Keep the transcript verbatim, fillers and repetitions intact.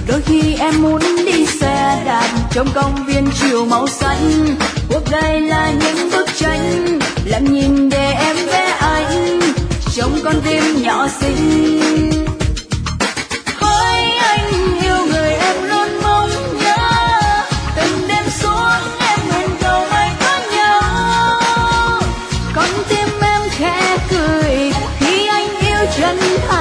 Đôi khi em muốn đi xe đạp trong công viên chiều màu xanh. Cuộc đời là những bức tranh lặng nhìn để em vẽ anh trong con tim nhỏ xinh. Hỡi anh yêu người em luôn mong nhớ, từng đêm xuống em nguyện cầu mãi có nhau. Con tim em khẽ cười khi anh yêu chân thành.